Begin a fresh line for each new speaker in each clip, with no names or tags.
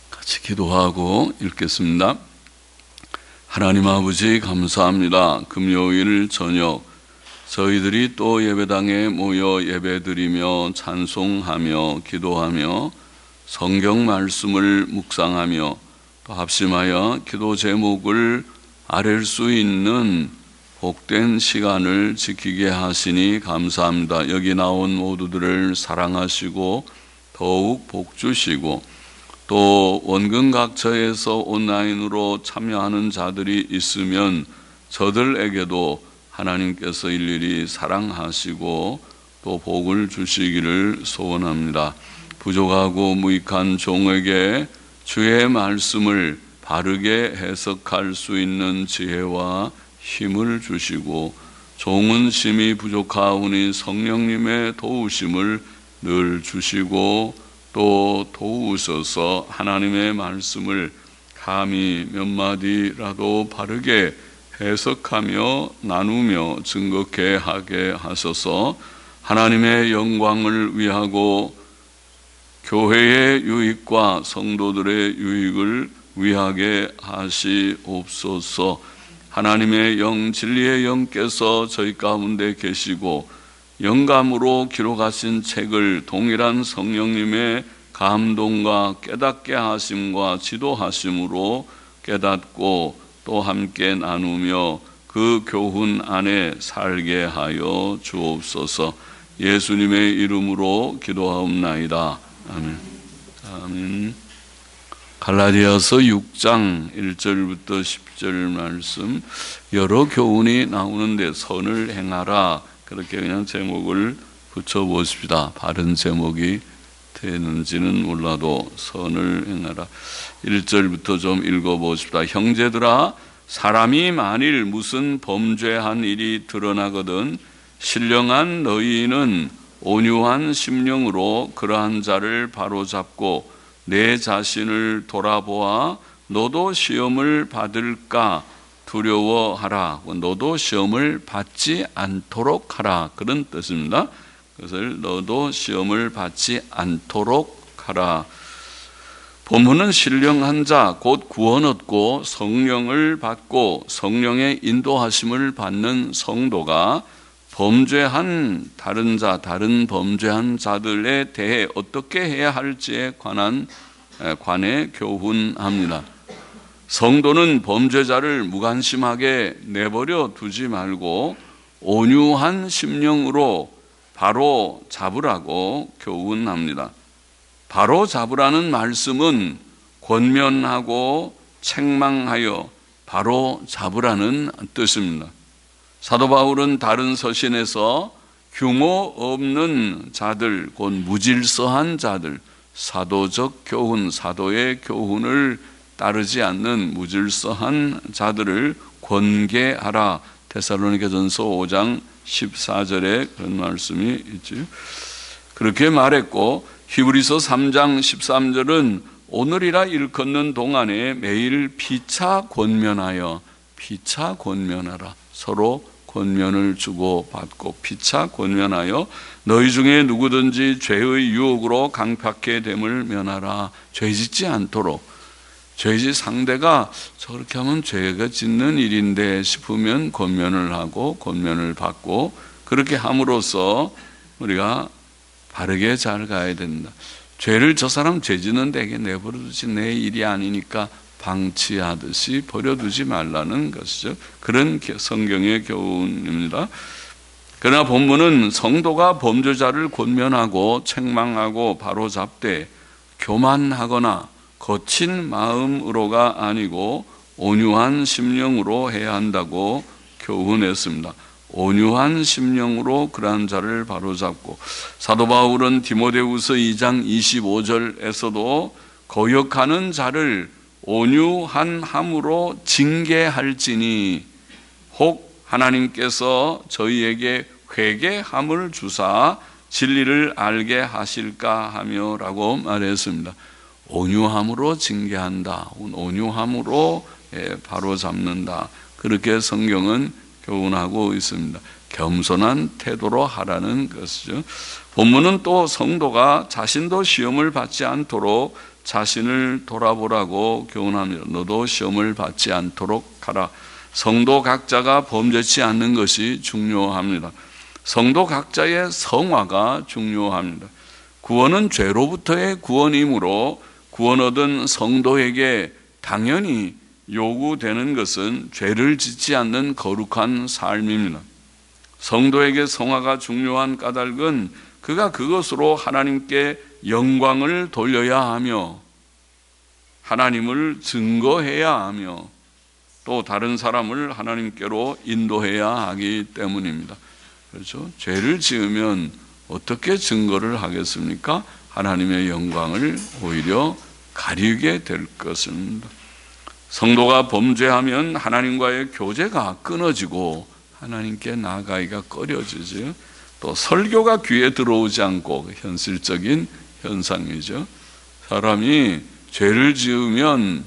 같이 기도하고 읽겠습니다. 하나님 아버지 감사합니다. 금요일 저녁 저희들이 또 예배당에 모여 예배드리며 찬송하며 기도하며 성경 말씀을 묵상하며 또 합심하여 기도 제목을 아랠 수 있는 복된 시간을 지키게 하시니 감사합니다. 여기 나온 모두들을 사랑하시고 더욱 복 주시고 또 원근 각처에서 온라인으로 참여하는 자들이 있으면 저들에게도 하나님께서 일일이 사랑하시고 또 복을 주시기를 소원합니다. 부족하고 무익한 종에게 주의 말씀을 바르게 해석할 수 있는 지혜와 힘을 주시고 종은 심히 부족하오니 성령님의 도우심을 늘 주시고 또 도우셔서 하나님의 말씀을 감히 몇 마디라도 바르게 해석하며 나누며 증거케 하게 하셔서 하나님의 영광을 위하고 교회의 유익과 성도들의 유익을 위하게 하시옵소서. 하나님의 영 진리의 영께서 저희 가운데 계시고 영감으로 기록하신 책을 동일한 성령님의 감동과 깨닫게 하심과 지도하심으로 깨닫고 또 함께 나누며 그 교훈 안에 살게 하여 주옵소서. 예수님의 이름으로 기도하옵나이다. 아멘. 아멘. 갈라디아서 6장 1절부터 10절 말씀, 여러 교훈이 나오는데 선을 행하라, 그렇게 그냥 제목을 붙여보십시다. 바른 제목이 되는지는 몰라도 선을 행하라. 1절부터 좀 읽어보십시다. 형제들아, 사람이 만일 무슨 범죄한 일이 드러나거든 신령한 너희는 온유한 심령으로 그러한 자를 바로잡고 내 자신을 돌아보아 너도 시험을 받을까 두려워하라. 너도 시험을 받지 않도록 하라, 그런 뜻입니다. 그것을 너도 시험을 받지 않도록 하라. 본문은 신령한 자, 곧 구원 얻고 성령을 받고 성령의 인도하심을 받는 성도가 범죄한 다른 범죄한 자들에 대해 어떻게 해야 할지에 관해 교훈합니다. 성도는 범죄자를 무관심하게 내버려 두지 말고 온유한 심령으로 바로 잡으라고 교훈합니다. 바로 잡으라는 말씀은 권면하고 책망하여 바로 잡으라는 뜻입니다. 사도 바울은 다른 서신에서 규모 없는 자들, 곧 무질서한 자들, 사도적 교훈, 사도의 교훈을 따르지 않는 무질서한 자들을 권계하라. 데살로니가전서 5장 14절에 그런 말씀이 있죠. 그렇게 말했고, 히브리서 3장 13절은 오늘이라 일컫는 동안에 매일 피차 권면하여, 피차 권면하라. 서로 권면을 주고 받고 피차 권면하여 너희 중에 누구든지 죄의 유혹으로 강팍해 됨을 면하라. 죄 짓지 않도록, 죄짓 상대가 저렇게 하면 죄가 짓는 일인데 싶으면 권면을 하고 권면을 받고, 그렇게 함으로써 우리가 바르게 잘 가야 된다. 죄를 저 사람 죄 짓는 데게 내버려두지, 내 일이 아니니까 방치하듯이 버려두지 말라는 것이죠. 그런 성경의 교훈입니다. 그러나 본문은 성도가 범죄자를 권면하고 책망하고 바로잡되 교만하거나 거친 마음으로가 아니고 온유한 심령으로 해야 한다고 교훈했습니다. 온유한 심령으로 그러한 자를 바로잡고, 사도 바울은 디모데후서 2장 25절에서도 거역하는 자를 온유한 함으로 징계할지니 혹 하나님께서 저희에게 회개함을 주사 진리를 알게 하실까 하며 라고 말했습니다. 온유함으로 징계한다, 온유함으로 바로잡는다, 그렇게 성경은 교훈하고 있습니다. 겸손한 태도로 하라는 것이죠. 본문은 또 성도가 자신도 시험을 받지 않도록 자신을 돌아보라고 교훈합니다. 너도 시험을 받지 않도록 하라. 성도 각자가 범죄치 않는 것이 중요합니다. 성도 각자의 성화가 중요합니다. 구원은 죄로부터의 구원이므로 구원 얻은 성도에게 당연히 요구되는 것은 죄를 짓지 않는 거룩한 삶입니다. 성도에게 성화가 중요한 까닭은 그가 그것으로 하나님께 영광을 돌려야 하며 하나님을 증거해야 하며 또 다른 사람을 하나님께로 인도해야 하기 때문입니다. 그렇죠? 죄를 지으면 어떻게 증거를 하겠습니까? 하나님의 영광을 오히려 가리게 될 것입니다. 성도가 범죄하면 하나님과의 교제가 끊어지고 하나님께 나아가기가 꺼려지죠. 또 설교가 귀에 들어오지 않고 현실적인 현상이죠. 사람이 죄를 지으면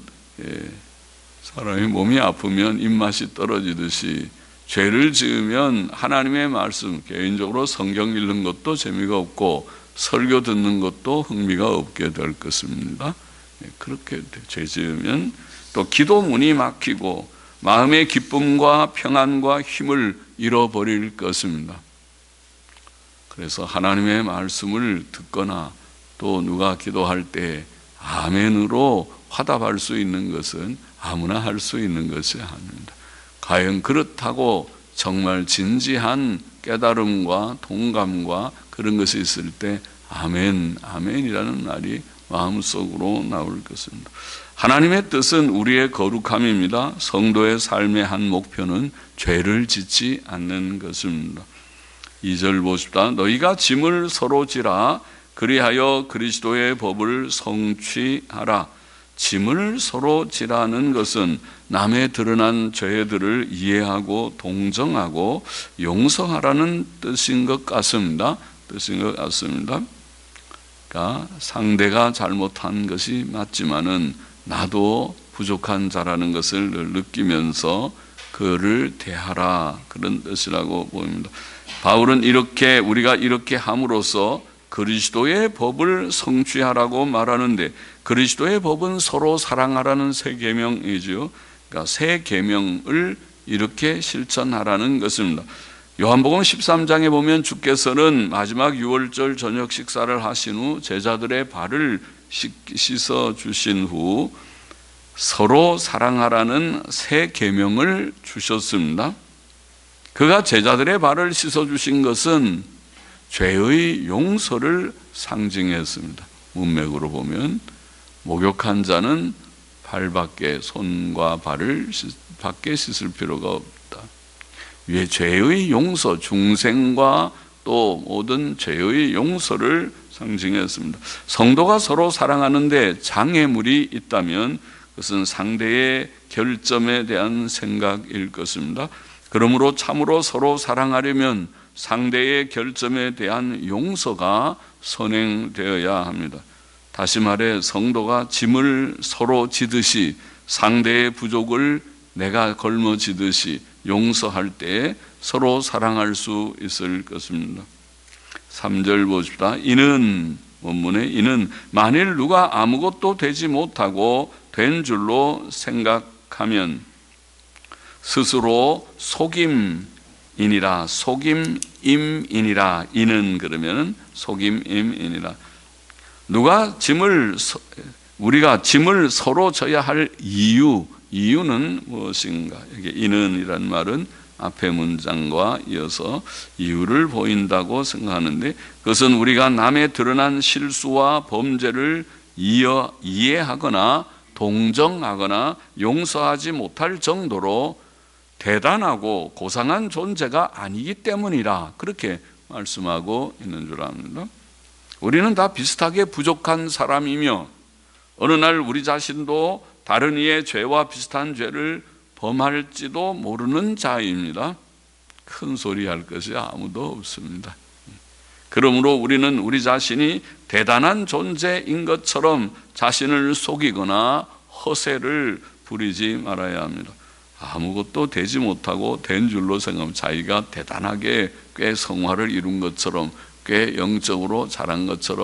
사람이 몸이 아프면 입맛이 떨어지듯이 죄를 지으면 하나님의 말씀, 개인적으로 성경 읽는 것도 재미가 없고 설교 듣는 것도 흥미가 없게 될 것입니다. 그렇게 죄 지으면 또 기도 문이 막히고 마음의 기쁨과 평안과 힘을 잃어버릴 것입니다. 그래서 하나님의 말씀을 듣거나 또 누가 기도할 때 아멘으로 화답할 수 있는 것은 아무나 할 수 있는 것이 아닙니다. 과연 그렇다고 정말 진지한 깨달음과 동감과 그런 것이 있을 때 아멘, 아멘이라는 말이 마음속으로 나올 것입니다. 하나님의 뜻은 우리의 거룩함입니다. 성도의 삶의 한 목표는 죄를 짓지 않는 것입니다. 2절 보십시다. 너희가 짐을 서로 지라 그리하여 그리스도의 법을 성취하라. 짐을 서로 지라는 것은 남의 드러난 죄들을 이해하고 동정하고 용서하라는 뜻인 것 같습니다. 그러니까 상대가 잘못한 것이 맞지만은 나도 부족한 자라는 것을 늘 느끼면서 그를 대하라, 그런 뜻이라고 보입니다. 바울은 우리가 이렇게 함으로써 그리스도의 법을 성취하라고 말하는데, 그리스도의 법은 서로 사랑하라는 새 계명이죠. 그러니까 새 계명을 이렇게 실천하라는 것입니다. 요한복음 13장에 보면 주께서는 마지막 유월절 저녁 식사를 하신 후 제자들의 발을 씻어 주신 후 서로 사랑하라는 새 계명을 주셨습니다. 그가 제자들의 발을 씻어 주신 것은 죄의 용서를 상징했습니다. 문맥으로 보면 목욕한 자는 발밖에, 손과 발을 밖에 씻을 필요가 없다. 위에 죄의 용서, 중생과 또 모든 죄의 용서를 상징했습니다. 성도가 서로 사랑하는데 장애물이 있다면 그것은 상대의 결점에 대한 생각일 것입니다. 그러므로 참으로 서로 사랑하려면 상대의 결점에 대한 용서가 선행되어야 합니다. 다시 말해 성도가 짐을 서로 지듯이 상대의 부족을 내가 걸머지듯이 용서할 때 서로 사랑할 수 있을 것입니다. 3절 보십시다. 원문에 이는 만일 누가 아무것도 되지 못하고 된 줄로 생각하면 스스로 속임이니라. 속임임이니라. 이는 그러면 속임임이니라. 우리가 짐을 서로 져야 할 이유는 무엇인가? 여기 이는이라는 말은 앞에 문장과 이어서 이유를 보인다고 생각하는데, 그것은 우리가 남의 드러난 실수와 범죄를 이해하거나 동정하거나 용서하지 못할 정도로 대단하고 고상한 존재가 아니기 때문이라, 그렇게 말씀하고 있는 줄 압니다. 우리는 다 비슷하게 부족한 사람이며 어느 날 우리 자신도 다른 이의 죄와 비슷한 죄를 범할지도 모르는 자입니다. 큰 소리 할 것이 아무도 없습니다. 그러므로 우리는 우리 자신이 대단한 존재인 것처럼 자신을 속이거나 허세를 부리지 말아야 합니다. 아무것도 되지 못하고 된 줄로 생각하면 자기가 대단하게 꽤 성화를 이룬 것처럼, 꽤 영적으로 잘한 것처럼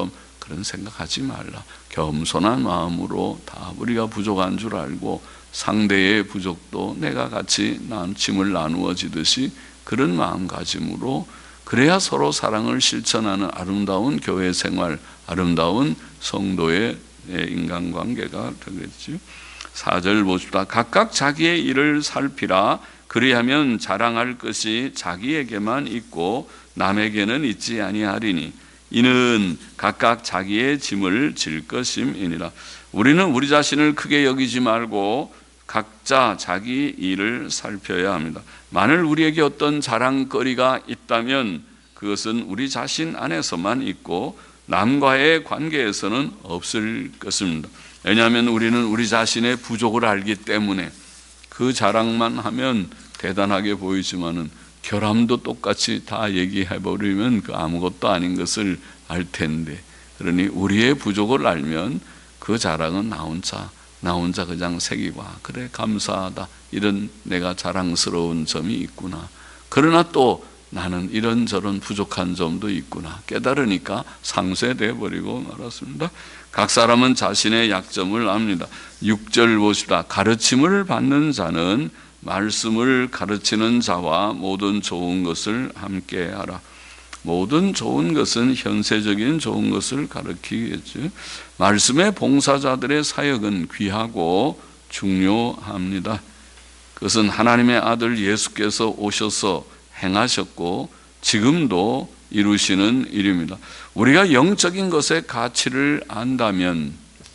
그런 생각하지 말라. 겸손한 마음으로 다 우리가 부족한 줄 알고 상대의 부족도 내가 같이 짐을 나누어지듯이 그런 마음가짐으로 그래야 서로 사랑을 실천하는 아름다운 교회 생활, 아름다운 성도의 인간관계가 되겠지. 4절 보십시다. 각각 자기의 일을 살피라. 그리하면 자랑할 것이 자기에게만 있고 남에게는 있지 아니하리니 이는 각각 자기의 짐을 질 것임이니라. 우리는 우리 자신을 크게 여기지 말고 각자 자기 일을 살펴야 합니다. 만일 우리에게 어떤 자랑거리가 있다면 그것은 우리 자신 안에서만 있고 남과의 관계에서는 없을 것입니다. 왜냐하면 우리는 우리 자신의 부족을 알기 때문에 그 자랑만 하면 대단하게 보이지만은 결함도 똑같이 다 얘기해버리면 그 아무것도 아닌 것을 알 텐데, 그러니 우리의 부족을 알면 그 자랑은 나 혼자 그냥 새기고 그래 감사하다 이런 내가 자랑스러운 점이 있구나. 그러나 또 나는 이런저런 부족한 점도 있구나 깨달으니까 상쇄돼 버리고 말았습니다. 각 사람은 자신의 약점을 압니다. 6절 보십시다. 가르침을 받는 자는 말씀을 가르치는 자와 모든 좋은 것을 함께하라. 모든 좋은 것은 현세적인 좋은 것을 가르치겠죠. 말씀의 봉사자들의 사역은 귀하고 중요합니다. 그것은 하나님의 아들 예수께서 오셔서 행하셨고 지금도 이루시는 일입니다. 우리가 영적인 것의 가치를 안다면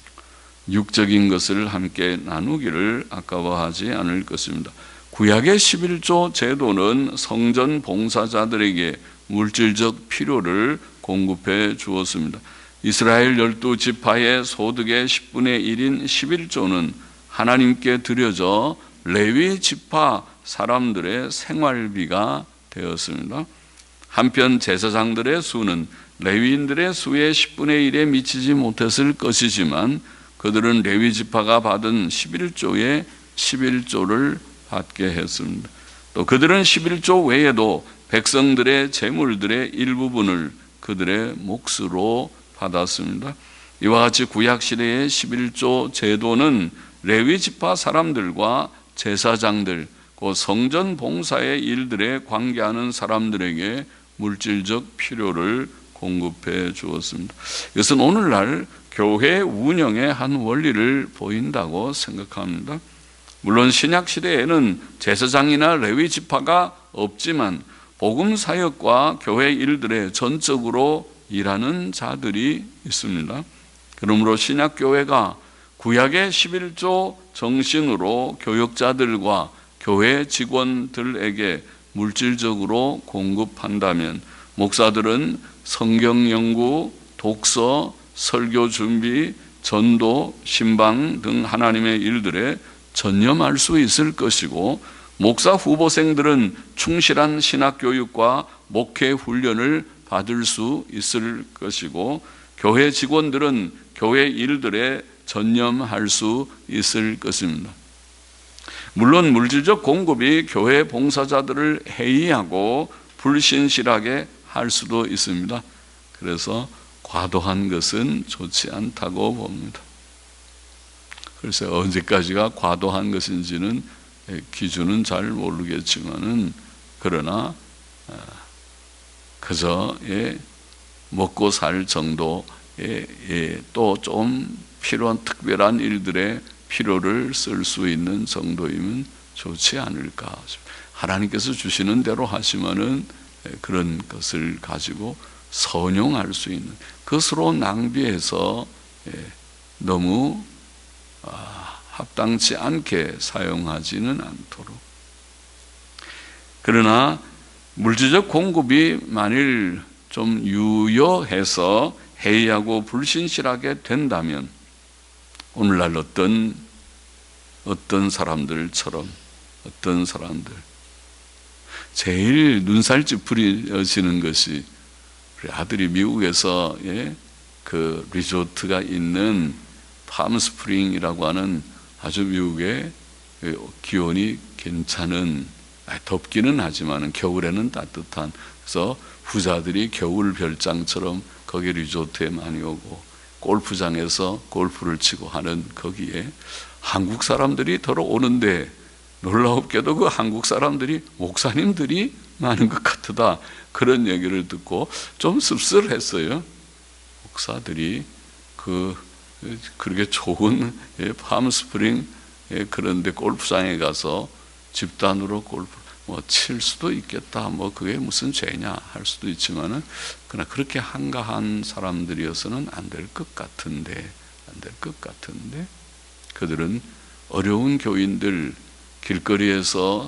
육적인 것을 함께 나누기를 아까워하지 않을 것입니다. 구약의 11조 제도는 성전 봉사자들에게 물질적 필요를 공급해 주었습니다. 이스라엘 12지파의 소득의 10분의 1인 11조는 하나님께 드려져 레위 지파 사람들의 생활비가 되었습니다. 한편 제사장들의 수는 레위인들의 수의 10분의 1에 미치지 못했을 것이지만 그들은 레위 지파가 받은 11조의 11조를 받게 했습니다. 또 그들은 11조 외에도 백성들의 재물들의 일부분을 그들의 몫으로 받았습니다. 이와 같이 구약시대의 11조 제도는 레위 지파 사람들과 제사장들, 그 성전 봉사의 일들에 관계하는 사람들에게 물질적 필요를 공급해 주었습니다. 이것은 오늘날 교회 운영의 한 원리를 보인다고 생각합니다. 물론 신약 시대에는 제사장이나 레위 지파가 없지만 복음 사역과 교회 일들에 전적으로 일하는 자들이 있습니다. 그러므로 신약 교회가 구약의 11조 정신으로 교역자들과 교회 직원들에게 물질적으로 공급한다면 목사들은 성경 연구, 독서, 설교 준비, 전도, 신방 등 하나님의 일들에 전념할 수 있을 것이고 목사 후보생들은 충실한 신학교육과 목회 훈련을 받을 수 있을 것이고 교회 직원들은 교회 일들에 전념할 수 있을 것입니다. 물론 물질적 공급이 교회 봉사자들을 해이하고 불신실하게 할 수도 있습니다. 그래서 과도한 것은 좋지 않다고 봅니다. 글쎄 언제까지가 과도한 것인지는 기준은 잘 모르겠지만은 그러나 그저 먹고 살 정도의 또 좀 필요한 특별한 일들에 필요를 쓸 수 있는 정도이면 좋지 않을까. 하나님께서 주시는 대로 하시면은 그런 것을 가지고 선용할 수 있는, 그것으로 낭비해서 너무 합당치 않게 사용하지는 않도록. 그러나 물질적 공급이 만일 좀 유효해서 해이하고 불신실하게 된다면 오늘날 어떤 사람들처럼 어떤 사람들 제일 눈살 찌푸려지는 것이 우리 아들이 미국에서 그 리조트가 있는 팜스프링이라고 하는 아주 미국의 기온이 괜찮은, 덥기는 하지만 겨울에는 따뜻한, 그래서 부자들이 겨울 별장처럼 거기 리조트에 많이 오고 골프장에서 골프를 치고 하는 거기에 한국 사람들이 들어오는데 놀랍게도 그 한국 사람들이 목사님들이 많은 것 같다, 그런 얘기를 듣고 좀 씁쓸했어요. 목사들이 그렇게 좋은 팜스프링 그런데 골프장에 가서 집단으로 골프 칠 수도 있겠다, 그게 무슨 죄냐 할 수도 있지만은 그러나 그렇게 한가한 사람들이어서는 안 될 것 같은데 그들은 어려운 교인들 길거리에서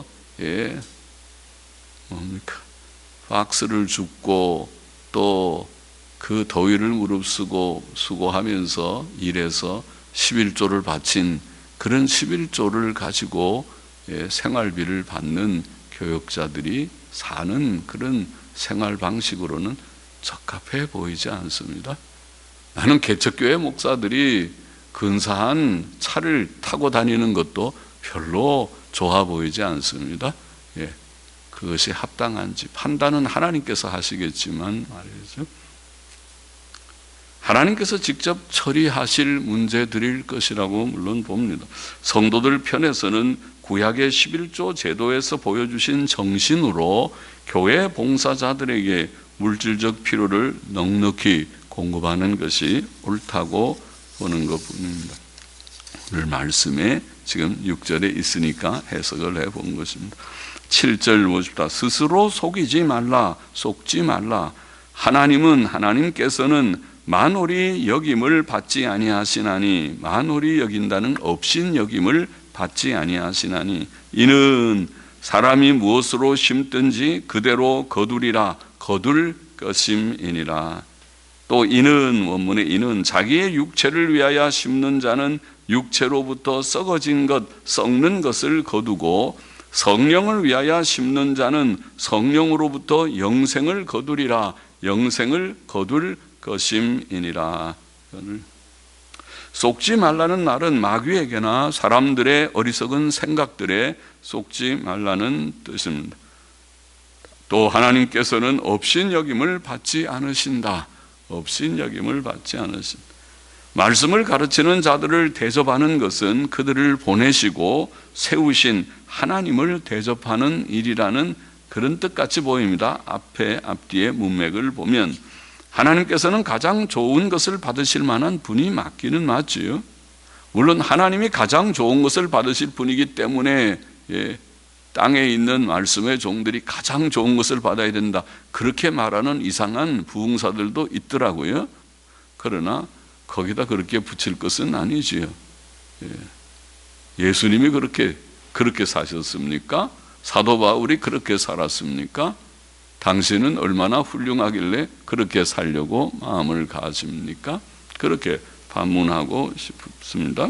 박스를 줍고 또 그 더위를 무릅쓰고 수고하면서 일해서 11조를 바친 그런 11조를 가지고 생활비를 받는 교역자들이 사는 그런 생활 방식으로는 적합해 보이지 않습니다. 나는 개척교회 목사들이 근사한 차를 타고 다니는 것도 별로 좋아 보이지 않습니다. 그것이 합당한지 판단은 하나님께서 하시겠지만 말이죠. 하나님께서 직접 처리하실 문제들일 것이라고 물론 봅니다. 성도들 편에서는 구약의 11조 제도에서 보여주신 정신으로 교회 봉사자들에게 물질적 필요를 넉넉히 공급하는 것이 옳다고 보는 것뿐입니다. 오늘 말씀에 지금 6절에 있으니까 해석을 해본 것입니다. 7절 보십시다. 스스로 속이지 말라, 속지 말라. 하나님께서는 만홀히 여김을 받지 아니하시나니, 만홀히 여긴다는 업신 여김을 받지 아니하시나니, 이는 사람이 무엇으로 심든지 그대로 거두리라, 거둘 것임이니라. 또 이는, 원문에 이는 자기의 육체를 위하여 심는 자는 육체로부터 썩어진 것, 썩는 것을 거두고, 성령을 위하여 심는 자는 성령으로부터 영생을 거두리라, 영생을 거둘 것임이니라. 속지 말라는 말은 마귀에게나 사람들의 어리석은 생각들에 속지 말라는 뜻입니다. 또 하나님께서는 업신여김을 받지 않으신다. 업신여김을 받지 않으신다. 말씀을 가르치는 자들을 대접하는 것은 그들을 보내시고 세우신 하나님을 대접하는 일이라는 그런 뜻같이 보입니다. 앞뒤의 문맥을 보면 하나님께서는 가장 좋은 것을 받으실 만한 분이 맞기는 맞지요. 물론 하나님이 가장 좋은 것을 받으실 분이기 때문에 땅에 있는 말씀의 종들이 가장 좋은 것을 받아야 된다, 그렇게 말하는 이상한 부흥사들도 있더라고요. 그러나 거기다 그렇게 붙일 것은 아니지요. 예수님이 그렇게 사셨습니까? 사도 바울이 그렇게 살았습니까? 당신은 얼마나 훌륭하길래 그렇게 살려고 마음을 가집니까? 그렇게 반문하고 싶습니다.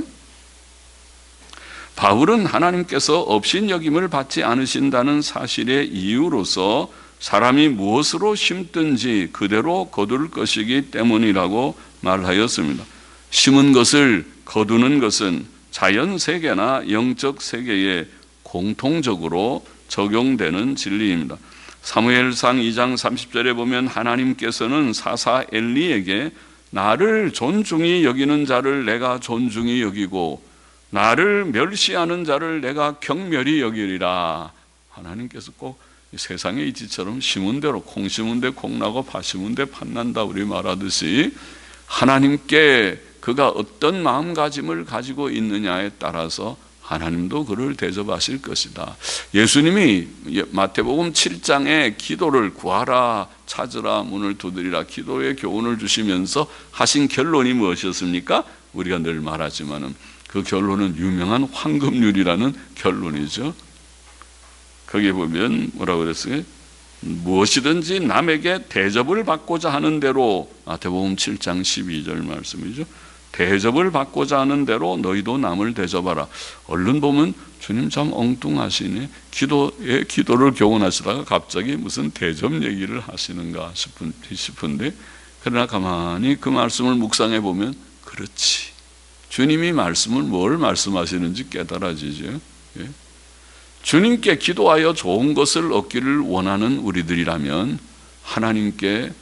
바울은 하나님께서 업신여김을 받지 않으신다는 사실의 이유로서 사람이 무엇으로 심든지 그대로 거둘 것이기 때문이라고 말하였습니다. 심은 것을 거두는 것은 자연 세계나 영적 세계에 공통적으로 적용되는 진리입니다. 사무엘상 2장 30절에 보면 하나님께서는 사사 엘리에게 나를 존중히 여기는 자를 내가 존중히 여기고 나를 멸시하는 자를 내가 경멸히 여기리라. 하나님께서 꼭 세상의 이치처럼 심은 대로 콩 심은 데 콩 나고 팥 심은 데 팥 난다 우리 말하듯이 하나님께 그가 어떤 마음가짐을 가지고 있느냐에 따라서 하나님도 그를 대접하실 것이다. 예수님이 마태복음 7장에 기도를 구하라, 찾으라, 문을 두드리라 기도의 교훈을 주시면서 하신 결론이 무엇이었습니까? 우리가 늘 말하지만은 그 결론은 유명한 황금률이라는 결론이죠. 거기에 보면 뭐라고 그랬어요? 무엇이든지 남에게 대접을 받고자 하는 대로, 마태복음 7장 12절 말씀이죠. 대접을 받고자 하는 대로 너희도 남을 대접하라. 얼른 보면 주님 참 엉뚱하시네. 기도를 교훈하시다가 갑자기 무슨 대접 얘기를 하시는가 싶은데, 그러나 가만히 그 말씀을 묵상해 보면 그렇지. 주님이 말씀을 뭘 말씀하시는지 깨달아지죠. 예? 주님께 기도하여 좋은 것을 얻기를 원하는 우리들이라면 하나님께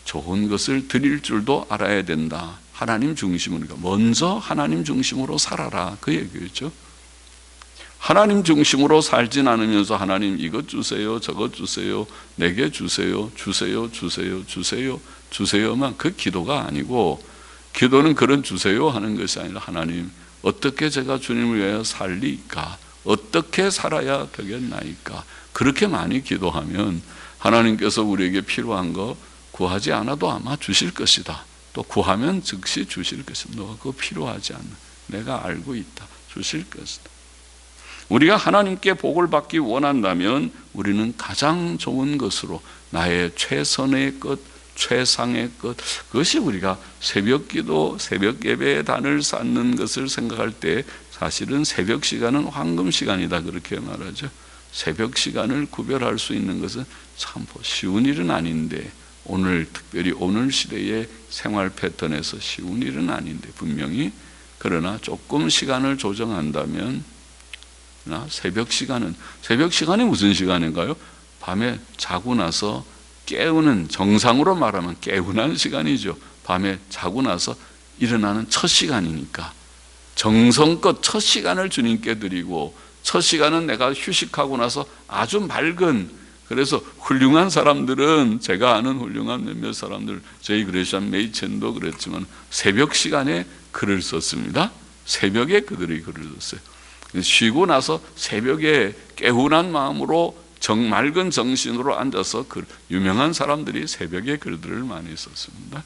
좋은 것을 드릴 줄도 알아야 된다. 하나님 중심으로, 먼저 하나님 중심으로 살아라, 그 얘기였죠. 하나님 중심으로 살진 않으면서 하나님 이것 주세요, 저것 주세요, 내게 주세요, 주세요, 주세요, 주세요, 주세요만 그 기도가 아니고, 기도는 그런 주세요 하는 것이 아니라 하나님 어떻게 제가 주님을 위하여 살리까, 어떻게 살아야 되겠나이까, 그렇게 많이 기도하면 하나님께서 우리에게 필요한 거 구하지 않아도 아마 주실 것이다. 또 구하면 즉시 주실 것이다. 너가 그거 필요하지 않나, 내가 알고 있다, 주실 것이다. 우리가 하나님께 복을 받기 원한다면 우리는 가장 좋은 것으로, 나의 최선의 것, 최상의 것, 그것이 우리가 새벽 기도, 새벽 예배의 단을 쌓는 것을 생각할 때 사실은 새벽 시간은 황금 시간이다, 그렇게 말하죠. 새벽 시간을 구별할 수 있는 것은 참 쉬운 일은 아닌데, 오늘 특별히 오늘 시대의 생활 패턴에서 쉬운 일은 아닌데, 분명히 그러나 조금 시간을 조정한다면, 새벽 시간이 무슨 시간인가요? 밤에 자고 나서 깨우는, 정상으로 말하면 깨우는 시간이죠. 밤에 자고 나서 일어나는 첫 시간이니까 정성껏 첫 시간을 주님께 드리고, 첫 시간은 내가 휴식하고 나서 아주 맑은, 그래서 훌륭한 사람들은, 제가 아는 훌륭한 몇몇 사람들, 저희 그레시안 메이첸도 그랬지만 새벽 시간에 글을 썼습니다. 새벽에 그들이 글을 썼어요. 쉬고 나서 새벽에 개운한 마음으로 맑은 정신으로 앉아서 유명한 사람들이 새벽에 글들을 많이 썼습니다.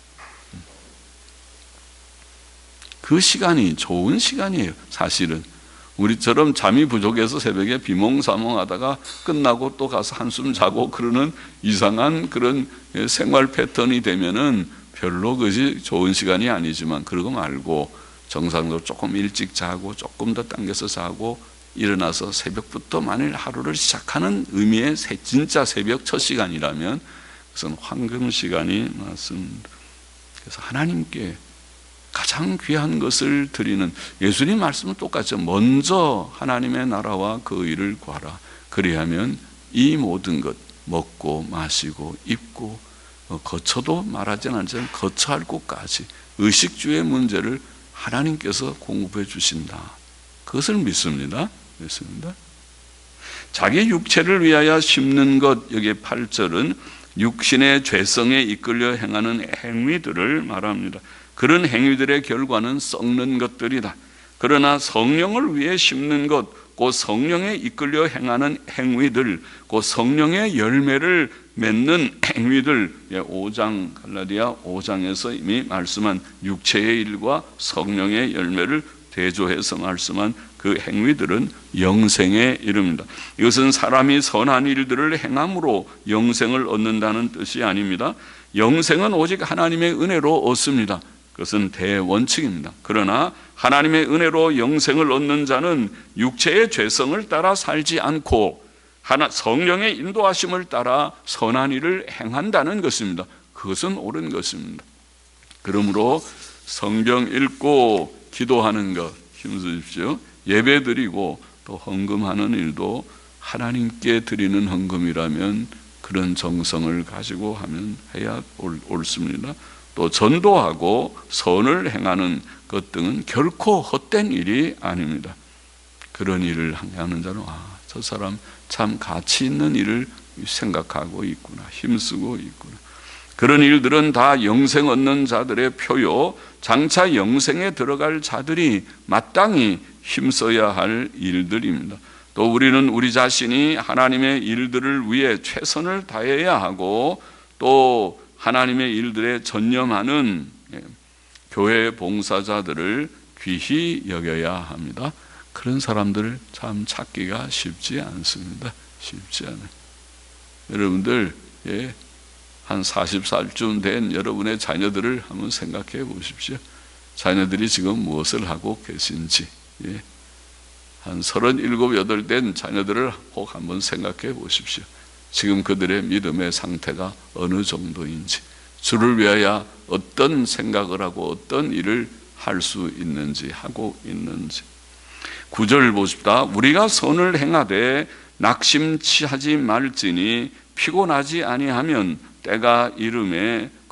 그 시간이 좋은 시간이에요. 사실은 우리처럼 잠이 부족해서 새벽에 비몽사몽하다가 끝나고 또 가서 한숨 자고 그러는 이상한 그런 생활 패턴이 되면은 별로 그것이 좋은 시간이 아니지만, 그러고 말고 정상적으로 조금 일찍 자고 조금 더 당겨서 자고 일어나서 새벽부터 만일 하루를 시작하는 의미의 진짜 새벽 첫 시간이라면 그것은 황금 시간이 맞습니다. 그래서 하나님께 가장 귀한 것을 드리는, 예수님 말씀은 똑같죠. 먼저 하나님의 나라와 그 의를 구하라. 그리하면 이 모든 것, 먹고 마시고 입고 거처도 말하지는 않지만 거처할 곳까지 의식주의 문제를 하나님께서 공급해 주신다. 그것을 믿습니다. 자기 육체를 위하여 심는 것, 여기 8절은 육신의 죄성에 이끌려 행하는 행위들을 말합니다. 그런 행위들의 결과는 썩는 것들이다. 그러나 성령을 위해 심는 것, 그 성령에 이끌려 행하는 행위들, 그 성령의 열매를 맺는 행위들, 5장 갈라디아 5장에서 이미 말씀한 육체의 일과 성령의 열매를 대조해서 말씀한 그 행위들은 영생에 이릅니다. 이것은 사람이 선한 일들을 행함으로 영생을 얻는다는 뜻이 아닙니다. 영생은 오직 하나님의 은혜로 얻습니다. 그것은 대원칙입니다. 그러나 하나님의 은혜로 영생을 얻는 자는 육체의 죄성을 따라 살지 않고 성령의 인도하심을 따라 선한 일을 행한다는 것입니다. 그것은 옳은 것입니다. 그러므로 성경 읽고 기도하는 것 힘쓰십시오. 예배 드리고 또 헌금하는 일도 하나님께 드리는 헌금이라면 그런 정성을 가지고 해야 옳습니다. 또 전도하고 선을 행하는 것 등은 결코 헛된 일이 아닙니다. 그런 일을 하는 자는 저 사람 참 가치 있는 일을 생각하고 있구나, 힘쓰고 있구나. 그런 일들은 다 영생 얻는 자들의 표요, 장차 영생에 들어갈 자들이 마땅히 힘써야 할 일들입니다. 또 우리는 우리 자신이 하나님의 일들을 위해 최선을 다해야 하고, 또 하나님의 일들에 전념하는 교회 봉사자들을 귀히 여겨야 합니다. 그런 사람들을 참 찾기가 쉽지 않습니다. 쉽지 않아요. 여러분들, 한 40살쯤 된 여러분의 자녀들을 한번 생각해 보십시오. 자녀들이 지금 무엇을 하고 계신지. 한 37, 8 된 자녀들을 혹 한번 생각해 보십시오. 지금 그들의 믿음의 상태가 어느 정도인지, 주를 위하여 어떤 생각을 하고 어떤 일을 할 수 있는지, 하고 있는지. 9절 보십시다. 우리가 선을 행하되 낙심치하지 말지니 피곤하지 아니하면 때가 이름에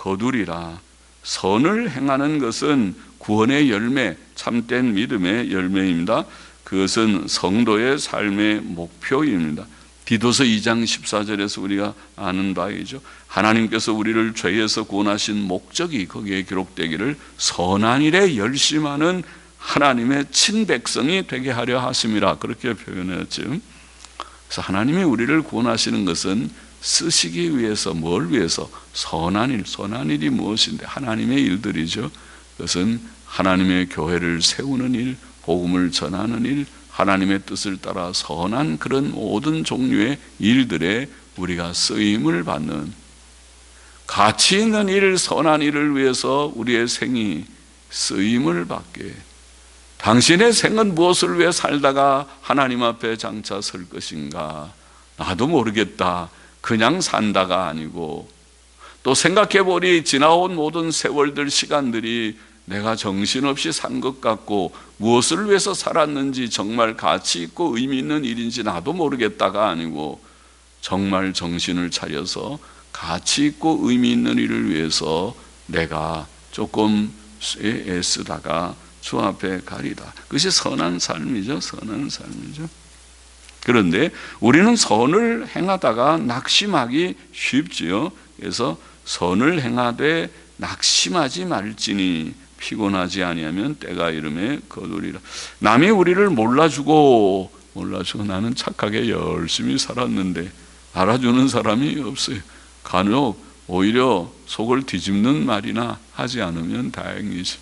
거두리라. 선을 행하는 것은 구원의 열매, 참된 믿음의 열매입니다. 그것은 성도의 삶의 목표입니다. 디도서 2장 14절에서 우리가 아는 바이죠. 하나님께서 우리를 죄에서 구원하신 목적이 거기에 기록되기를 선한 일에 열심하는 하나님의 친백성이 되게 하려 하심이라, 그렇게 표현했죠. 그래서 하나님이 우리를 구원하시는 것은 쓰시기 위해서, 뭘 위해서? 선한 일. 선한 일이 무엇인데? 하나님의 일들이죠. 그것은 하나님의 교회를 세우는 일, 복음을 전하는 일, 하나님의 뜻을 따라 선한 그런 모든 종류의 일들에 우리가 쓰임을 받는, 가치 있는 일, 선한 일을 위해서 우리의 생이 쓰임을 받게. 당신의 생은 무엇을 위해 살다가 하나님 앞에 장차 설 것인가? 나도 모르겠다. 그냥 산다가 아니고, 또 생각해보니 지나온 모든 세월들, 시간들이 내가 정신없이 산 것 같고 무엇을 위해서 살았는지, 정말 가치 있고 의미 있는 일인지 나도 모르겠다가 아니고, 정말 정신을 차려서 가치 있고 의미 있는 일을 위해서 내가 조금 애쓰다가 주 앞에 가리다. 그것이 선한 삶이죠. 선한 삶이죠. 그런데 우리는 선을 행하다가 낙심하기 쉽지요. 그래서 선을 행하되 낙심하지 말지니 피곤하지 아니하면 때가 이름에 거두리라. 남이 우리를 몰라주고 나는 착하게 열심히 살았는데 알아주는 사람이 없어요. 간혹 오히려 속을 뒤집는 말이나 하지 않으면 다행이죠.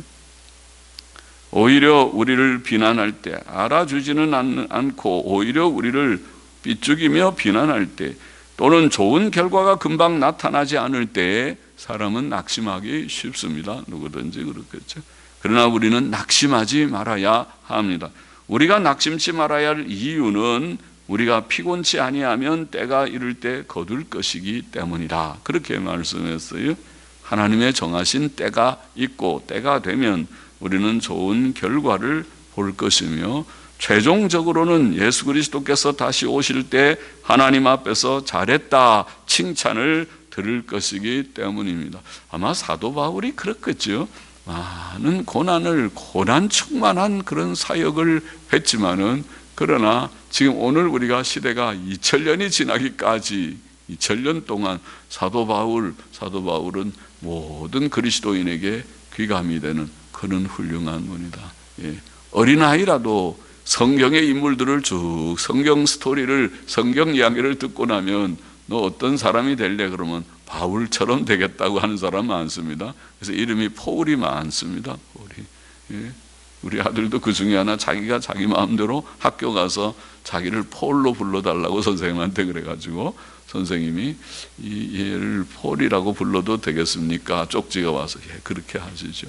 오히려 우리를 비난할 때, 알아주지는 않고 오히려 우리를 삐죽이며 비난할 때, 또는 좋은 결과가 금방 나타나지 않을 때에 사람은 낙심하기 쉽습니다. 누구든지 그렇겠죠. 그러나 우리는 낙심하지 말아야 합니다. 우리가 낙심치 말아야 할 이유는 우리가 피곤치 아니하면 때가 이를 때 거둘 것이기 때문이라, 그렇게 말씀했어요. 하나님의 정하신 때가 있고 때가 되면 우리는 좋은 결과를 볼 것이며, 최종적으로는 예수 그리스도께서 다시 오실 때 하나님 앞에서 잘했다 칭찬을 들을 것이기 때문입니다. 아마 사도 바울이 그렇겠죠. 많은 고난 충만한 그런 사역을 했지만은, 그러나 지금 오늘 우리가 시대가 2000년이 지나기까지 2000년 동안 사도 바울은 모든 그리스도인에게 귀감이 되는 그런 훌륭한 분이다. 어린아이라도 성경의 인물들을 쭉 성경 스토리를, 성경 이야기를 듣고 나면 너 어떤 사람이 될래? 그러면 바울처럼 되겠다고 하는 사람 많습니다. 그래서 이름이 포울이 많습니다. 포울이. 우리 아들도 그 중에 하나, 자기가 자기 마음대로 학교 가서 자기를 포울로 불러달라고 선생님한테 그래가지고 선생님이 얘를 폴이라고 불러도 되겠습니까? 쪽지가 와서 그렇게 하시죠.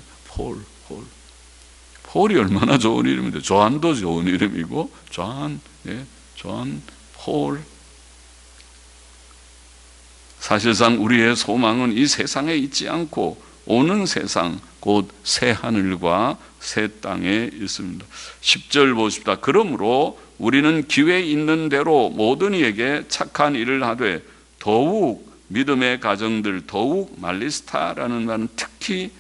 폴이 얼마나 좋은 이름인데, 조한도 좋은 이름이고, 조한, 폴. 사실상 우리의 소망은 이 세상에 있지 않고 오는 세상, 곧 새 하늘과 새 땅에 있습니다. 10절 보십시다. 그러므로 우리는 기회 있는 대로 모든 이에게 착한 일을 하되 더욱 믿음의 가정들, 더욱 말리스타라는 말은 특히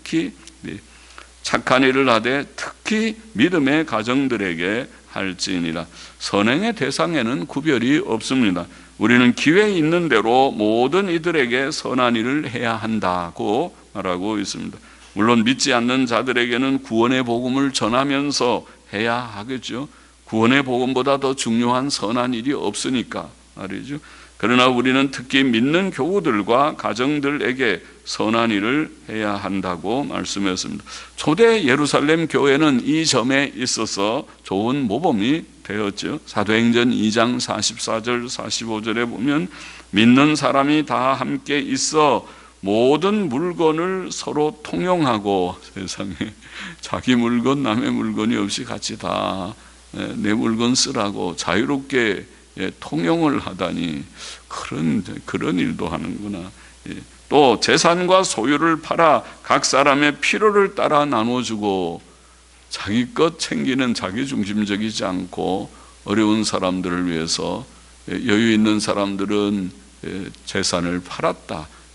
착한 일을 하되 특히 믿음의 가정들에게 할지니라. 선행의 대상에는 구별이 없습니다. 우리는 기회 있는 대로 모든 이들에게 선한 일을 해야 한다고 말하고 있습니다. 물론 믿지 않는 자들에게는 구원의 복음을 전하면서 해야 하겠죠. 구원의 복음보다 더 중요한 선한 일이 없으니까 말이죠. 그러나 우리는 특히 믿는 교우들과 가정들에게 선한 일을 해야 한다고 말씀했습니다. 초대 예루살렘 교회는 이 점에 있어서 좋은 모범이 되었죠. 사도행전 2장 44절 45절에 보면 믿는 사람이 다 함께 있어 모든 물건을 서로 통용하고, 세상에 자기 물건 남의 물건이 없이 같이 다 내 물건 쓰라고 자유롭게 통용을 하다니, 그런 일도 하는구나. 또 재산과 소유를 팔아 각 사람의 필요를 따라 나눠주고, 자기 것 챙기는 자기 중심적이지 않고 어려운 사람들을 위해서, 여유 있는 사람들은 재산을 팔았다.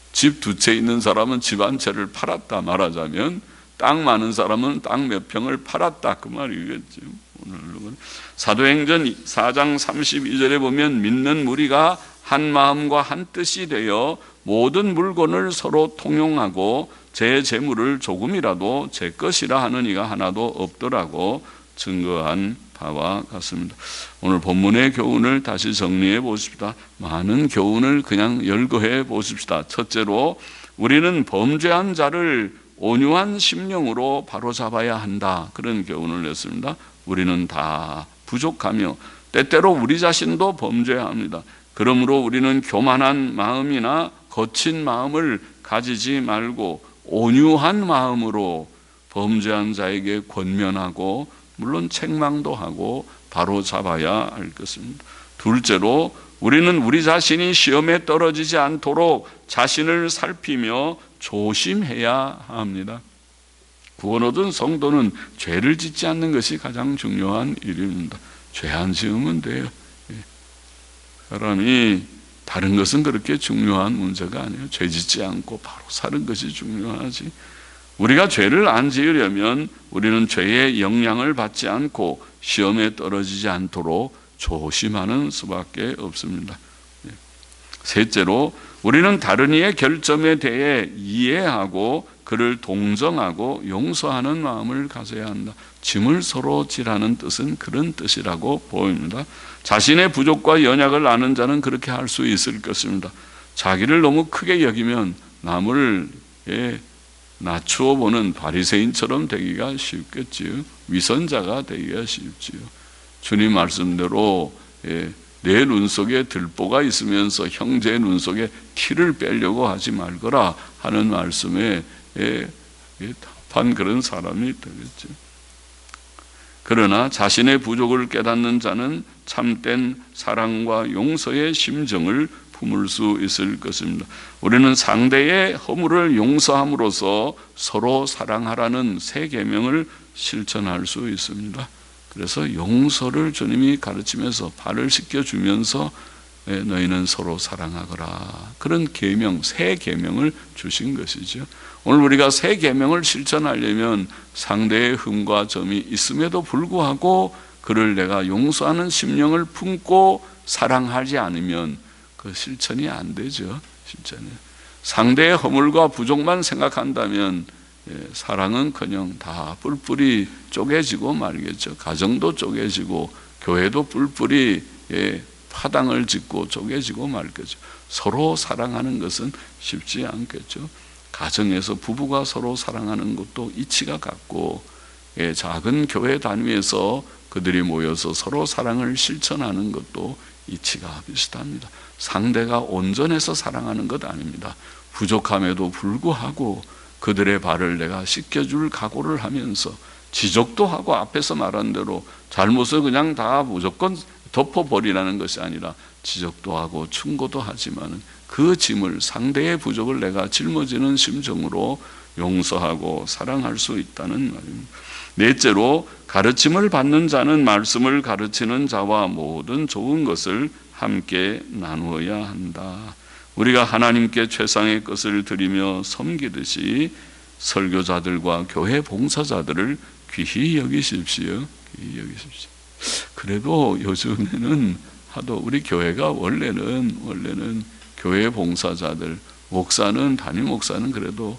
집 2채 있는 사람은 집 1채를 팔았다 말하자면 땅 많은 사람은 땅 몇 평을 팔았다 그 말이겠죠. 오늘은 사도행전 4장 32절에 보면 믿는 무리가 한 마음과 한 뜻이 되어 모든 물건을 서로 통용하고 제 재물을 조금이라도 제 것이라 하는 이가 하나도 없더라고 증거한 바와 같습니다. 오늘 본문의 교훈을 다시 정리해 보십시다. 많은 교훈을 그냥 열거해 보십시다. 첫째로 우리는 범죄한 자를 온유한 심령으로 바로잡아야 한다. 그런 교훈을 냈습니다. 우리는 다 부족하며 때때로 우리 자신도 범죄합니다. 그러므로 우리는 교만한 마음이나 거친 마음을 가지지 말고 온유한 마음으로 범죄한 자에게 권면하고 물론 책망도 하고 바로잡아야 할 것입니다. 둘째로 우리는 우리 자신이 시험에 떨어지지 않도록 자신을 살피며 조심해야 합니다. 구원 얻은 성도는 죄를 짓지 않는 것이 가장 중요한 일입니다. 죄 안 지으면 돼요. 사람이 다른 것은 그렇게 중요한 문제가 아니에요. 죄 짓지 않고 바로 사는 것이 중요하지. 우리가 죄를 안 지으려면 우리는 죄의 영향을 받지 않고 시험에 떨어지지 않도록 조심하는 수밖에 없습니다. 셋째로 우리는 다른 이의 결점에 대해 이해하고 그를 동정하고 용서하는 마음을 가져야 한다. 짐을 서로 지라는 뜻은 그런 뜻이라고 보입니다. 자신의 부족과 연약을 아는 자는 그렇게 할 수 있을 것입니다. 자기를 너무 크게 여기면 남을 낮추어 보는 바리새인처럼 되기가 쉽겠지요. 위선자가 되기가 쉽지요. 주님 말씀대로 내 눈 속에 들보가 있으면서 형제의 눈 속에 티를 빼려고 하지 말거라 하는 말씀에 답한 그런 사람이 되겠죠. 그러나 자신의 부족을 깨닫는 자는 참된 사랑과 용서의 심정을 품을 수 있을 것입니다. 우리는 상대의 허물을 용서함으로써 서로 사랑하라는 새 계명을 실천할 수 있습니다. 그래서 용서를 주님이 가르치면서 발을 씻겨주면서 너희는 서로 사랑하거라. 그런 계명, 새 계명을 주신 것이죠. 오늘 우리가 새 계명을 실천하려면 상대의 흠과 점이 있음에도 불구하고 그를 내가 용서하는 심령을 품고 사랑하지 않으면 그 실천이 안 되죠. 실천이. 상대의 허물과 부족만 생각한다면 사랑은커녕 다 뿔뿔이 쪼개지고 말겠죠. 가정도 쪼개지고 교회도 뿔뿔이 파당을 짓고 쪼개지고 말겠죠. 서로 사랑하는 것은 쉽지 않겠죠. 가정에서 부부가 서로 사랑하는 것도 이치가 같고 작은 교회 단위에서 그들이 모여서 서로 사랑을 실천하는 것도 이치가 비슷합니다. 상대가 온전해서 사랑하는 것 아닙니다. 부족함에도 불구하고 그들의 발을 내가 씻겨줄 각오를 하면서 지적도 하고 앞에서 말한 대로 잘못을 그냥 다 무조건 덮어버리라는 것이 아니라 지적도 하고 충고도 하지만 그 짐을 상대의 부족을 내가 짊어지는 심정으로 용서하고 사랑할 수 있다는 말입니다. 넷째로 가르침을 받는 자는 말씀을 가르치는 자와 모든 좋은 것을 함께 나누어야 한다. 우리가 하나님께 최상의 것을 드리며 섬기듯이 설교자들과 교회 봉사자들을 귀히 여기십시오. 귀히 여기십시오. 그래도 요즘에는 하도 우리 교회가 원래는 교회 봉사자들, 목사는 담임 목사는 그래도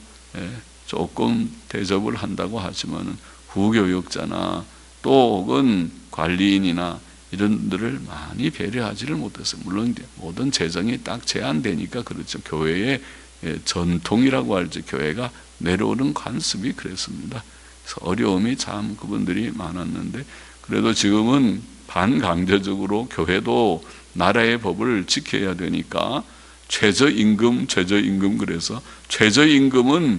조금 대접을 한다고 하지만 후교육자나 또 혹은 관리인이나 이런 분들을 많이 배려하지를 못했어요. 물론 모든 재정이 딱 제한되니까 그렇죠. 교회의 전통이라고 할지 교회가 내려오는 관습이 그랬습니다. 그래서 어려움이 참 그분들이 많았는데 그래도 지금은 반강제적으로 교회도 나라의 법을 지켜야 되니까 최저임금 그래서 최저임금은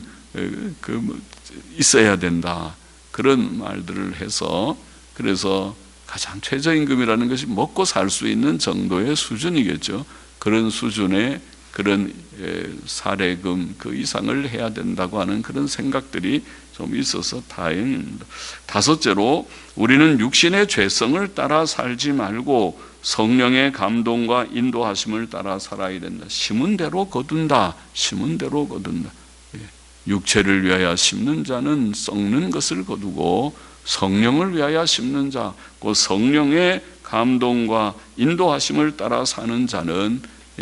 있어야 된다. 그런 말들을 해서 그래서 가장 최저임금이라는 것이 먹고 살 수 있는 정도의 수준이겠죠. 그런 수준의 그런 사례금 그 이상을 해야 된다고 하는 그런 생각들이 좀 있어서 다행입니다. 다섯째로 우리는 육신의 죄성을 따라 살지 말고 성령의 감동과 인도하심을 따라 살아야 된다. 심은 대로 거둔다. 심은 대로 거둔다. 육체를 위하여 심는 자는 썩는 것을 거두고 성령을 위하여 심는 자, 그 성령의 감동과 인도하심을 따라 사는 자는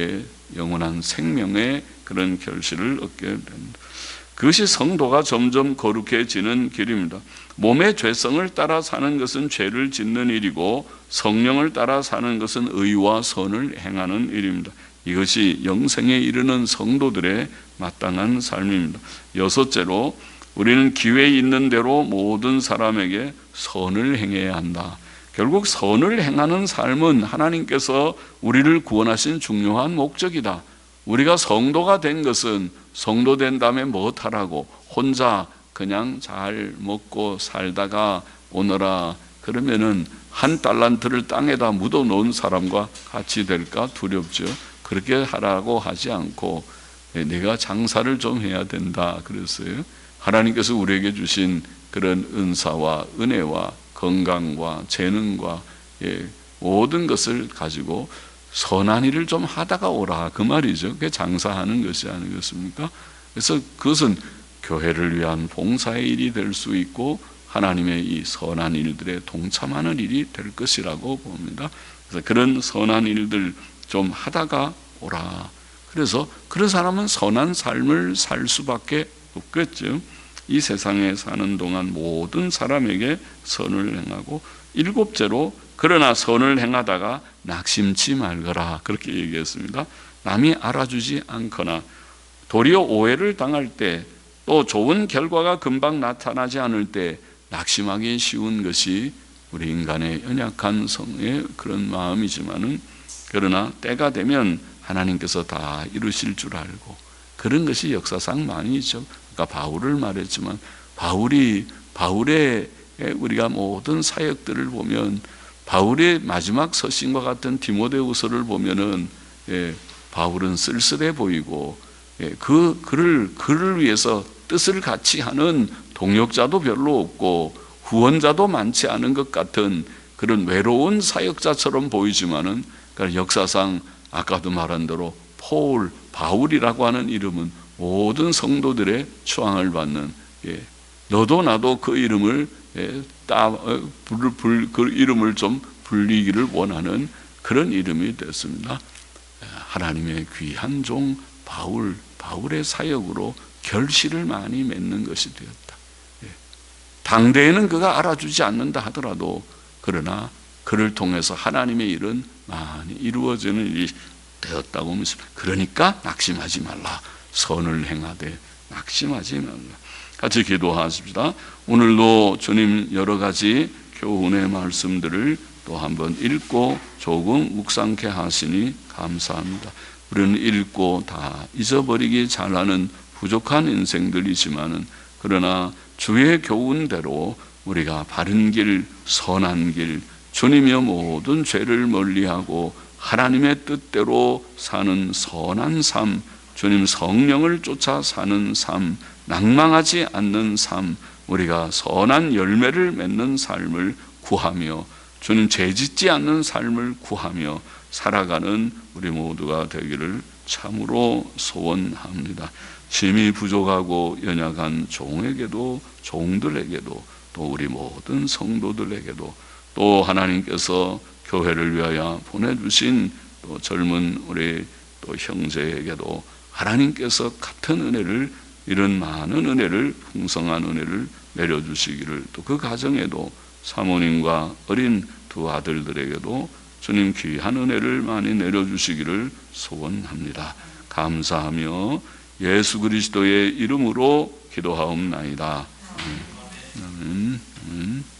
영원한 생명의 그런 결실을 얻게 된다. 그것이 성도가 점점 거룩해지는 길입니다. 몸의 죄성을 따라 사는 것은 죄를 짓는 일이고 성령을 따라 사는 것은 의와 선을 행하는 일입니다. 이것이 영생에 이르는 성도들의 마땅한 삶입니다. 여섯째로 우리는 기회 있는 대로 모든 사람에게 선을 행해야 한다. 결국 선을 행하는 삶은 하나님께서 우리를 구원하신 중요한 목적이다. 우리가 성도가 된 것은 성도 된 다음에 무엇하라고 혼자 그냥 잘 먹고 살다가 오너라 그러면은 한 달란트를 땅에다 묻어 놓은 사람과 같이 될까 두렵죠. 그렇게 하라고 하지 않고 내가 장사를 좀 해야 된다 그랬어요. 하나님께서 우리에게 주신 그런 은사와 은혜와 건강과 재능과 모든 것을 가지고 선한 일을 좀 하다가 오라 그 말이죠. 그게 장사하는 것이 아니겠습니까? 그래서 그것은 교회를 위한 봉사의 일이 될 수 있고 하나님의 이 선한 일들에 동참하는 일이 될 것이라고 봅니다. 그래서 그런 선한 일들 좀 하다가 오라. 그래서 그런 사람은 선한 삶을 살 수밖에 없겠죠. 이 세상에 사는 동안 모든 사람에게 선을 행하고 일곱째로 그러나 선을 행하다가 낙심치 말거라 그렇게 얘기했습니다. 남이 알아주지 않거나 도리어 오해를 당할 때 또 좋은 결과가 금방 나타나지 않을 때 낙심하기 쉬운 것이 우리 인간의 연약한 성의 그런 마음이지만은 그러나 때가 되면 하나님께서 다 이루실 줄 알고 그런 것이 역사상 많이 있죠. 아까 바울을 말했지만 바울의 우리가 모든 사역들을 보면 바울의 마지막 서신과 같은 디모데후서를 보면은 바울은 쓸쓸해 보이고 그를 위해서 뜻을 같이 하는 동역자도 별로 없고 후원자도 많지 않은 것 같은 그런 외로운 사역자처럼 보이지만은 역사상 아까도 말한 대로 바울이라고 하는 이름은 모든 성도들의 추앙을 받는 너도 나도 그 이름을 그 이름을 좀 불리기를 원하는 그런 이름이 됐습니다. 하나님의 귀한 종 바울의 사역으로 결실을 많이 맺는 것이 되었다. 당대에는 그가 알아주지 않는다 하더라도 그러나 그를 통해서 하나님의 일은 많이 이루어지는 일이 되었다고 믿습니다. 그러니까 낙심하지 말라. 선을 행하되 낙심하지 말라. 같이 기도하십시다. 오늘도 주님 여러 가지 교훈의 말씀들을 또 한번 읽고 조금 묵상케 하시니 감사합니다. 우리는 읽고 다 잊어버리기 잘하는 부족한 인생들이지만은 그러나 주의 교훈대로 우리가 바른 길, 선한 길, 주님의 모든 죄를 멀리하고 하나님의 뜻대로 사는 선한 삶, 주님 성령을 쫓아 사는 삶, 낭망하지 않는 삶, 우리가 선한 열매를 맺는 삶을 구하며 주님 죄짓지 않는 삶을 구하며 살아가는 우리 모두가 되기를 참으로 소원합니다. 심히 부족하고 연약한 종들에게도 또 우리 모든 성도들에게도 또 하나님께서 교회를 위하여 보내주신 또 젊은 우리 또 형제에게도 하나님께서 같은 은혜를 이런 많은 은혜를 풍성한 은혜를 내려주시기를 또 그 가정에도 사모님과 어린 두 아들들에게도 주님 귀한 은혜를 많이 내려주시기를 소원합니다. 감사하며 예수 그리스도의 이름으로 기도하옵나이다. 아멘.